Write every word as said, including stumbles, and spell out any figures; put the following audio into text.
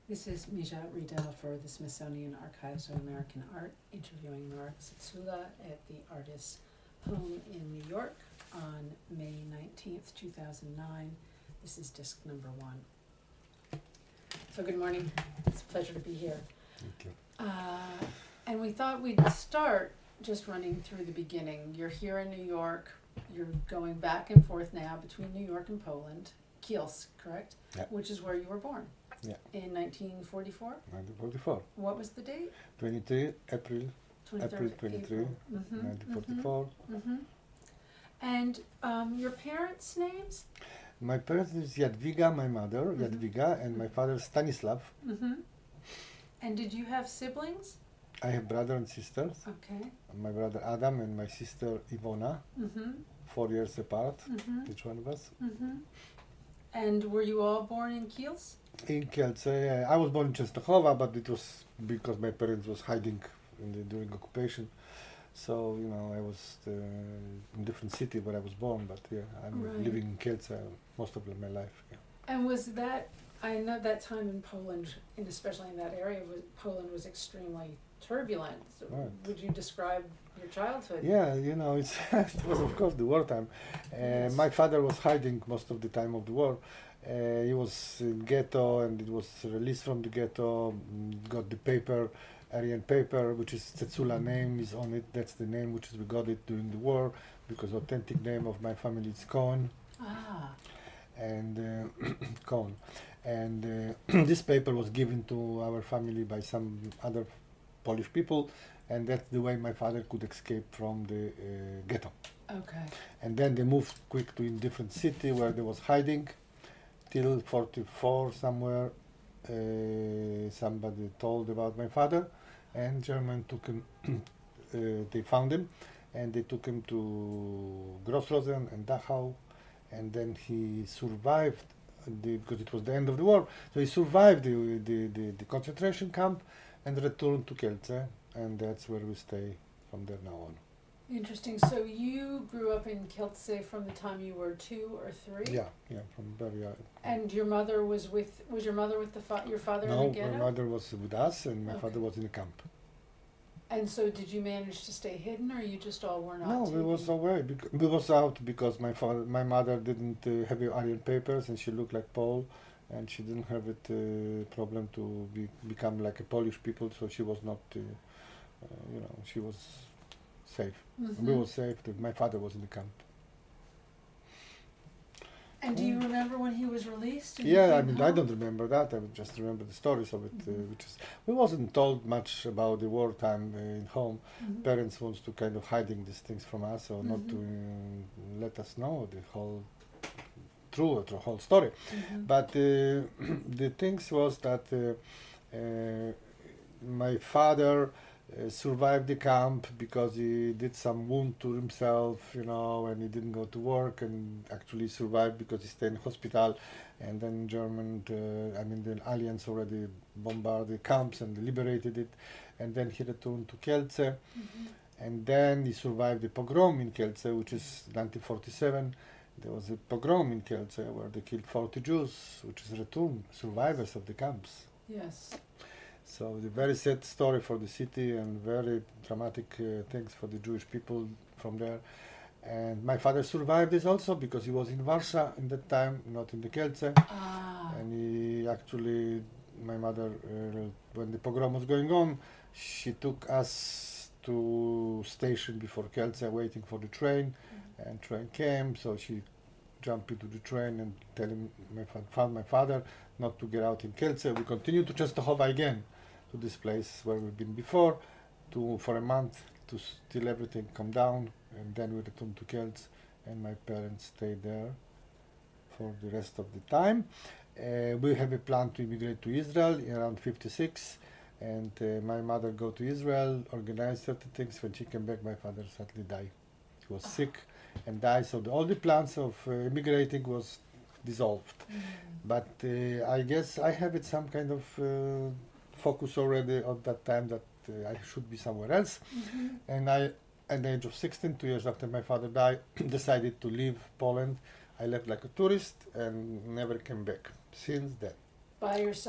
This is Mija Riedel for the Smithsonian Archives of American Art, interviewing Nora Tsutsula at the artist's home in New York on May nineteenth, two thousand nine. This is disc number one. So good morning. It's a pleasure to be here. Thank you. Uh, and we thought we'd start just running through the beginning. You're here in New York. You're going back and forth now between New York and Poland. Kielce, correct? Yeah. Which is where you were born. Yeah. In nineteen forty-four? nineteen forty-four. What was the date? twenty-three April, April twenty-three, Mm-hmm. nineteen forty-four. Mm-hmm. And um, your parents' names? My parents is Jadwiga, my mother, Mhm. Jadwiga, and my father Stanislav. Mm-hmm. And did you have siblings? I have brother and sisters. Okay. My brother Adam and my sister Ivona, Mm-hmm. four years apart, Mm-hmm. each one of us. Mm-hmm. And were you all born in Kielce? In Kielce, uh, I was born in Częstochowa, but it was because my parents was hiding in the, during occupation. So, you know, I was uh, in a different city where I was born, but yeah, I'm Right. living in Kielce most of my life. Yeah. And was that, I know that time in Poland, and especially in that area, was, Poland was extremely turbulent. So Right. would you describe your childhood? Yeah, you know, it's it was of course the wartime. Uh, Yes. My father was hiding most of the time of the war. Uh, he was in ghetto, and it was released from the ghetto. mm, Got the paper, Aryan paper, which is Tsutsula name is on it. That's the name which is we got it during the war, because authentic name of my family is Cohen, Ah. and uh, Cohen. And uh, this paper was given to our family by some other Polish people, and that's the way my father could escape from the uh, ghetto. Okay. And then they moved quick to a different city where they was hiding till forty-four somewhere. Uh, somebody told about my father, and German took him. uh, they found him, and they took him to Grossrosen and Dachau, and then he survived the, because it was the end of the war. So he survived the the, the, the concentration camp and returned to Kielce, and that's where we stay from there now on. Interesting. So you grew up in Kielce from the time you were two or three? Yeah, yeah, from very young. And your mother was with, was your mother with the fa- your father No, in the ghetto? my mother was with us, and my Okay. father was in the camp. And so did you manage to stay hidden, or you just all were not No, taken? we was away. Bec- we was out because my father, my mother didn't uh, have the Aryan papers, and she looked like Pole, and she didn't have it uh, problem to be, become like a Polish people. So she was not, uh, uh, you know, she was safe. Mhm. We were safe. th- My father was in the camp. And do you remember when he was released? and he Yeah, I came mean, I home? don't remember that. I would just remember the stories of it, uh, Mhm. which is we wasn't told much about the wartime uh, in home. Mhm. Parents wants to kind of hiding these things from us, or not to Mhm. uh, let us know the whole truth, the whole story. Mhm. But uh, the things was that uh, uh, my father uh, survived the camp because he did some wound to himself, you know, and he didn't go to work, and actually survived because he stayed in hospital. And then German, uh, I mean, the Alliance already bombarded the camps and liberated it. And then he returned to Kielce. Mhm. And then he survived the pogrom in Kielce, which is nineteen forty-seven. There was a pogrom in Kielce where they killed forty Jews, which is returned survivors of the camps. Yes. So the very sad story for the city, and very dramatic uh, things for the Jewish people from there. And my father survived this also because he was in Warsaw in that time, not in the Kielce. Ah. And he actually, my mother, uh, when the pogrom was going on, she took us to station before Kielce, waiting for the train, Mhm. and train came, so she jumped into the train and telling my fa- found my father not to get out in Kielce. We continued to Częstochowa again, to this place where we've been before, to for a month to s- till everything come down, and then we returned to Kielce, and my parents stayed there for the rest of the time. Uh, we have a plan to immigrate to Israel in around fifty-six, and uh, my mother go to Israel, organize certain things. When she came back, my father sadly died. He was sick and died, so the, all the plans of uh, immigrating was dissolved. Mhm. But uh, I guess I have it some kind of uh, focus already at that time that uh, I should be somewhere else. Mhm. And I, at the age of sixteen, two years after my father died, decided to leave Poland. I left like a tourist and never came back since then. By yourself?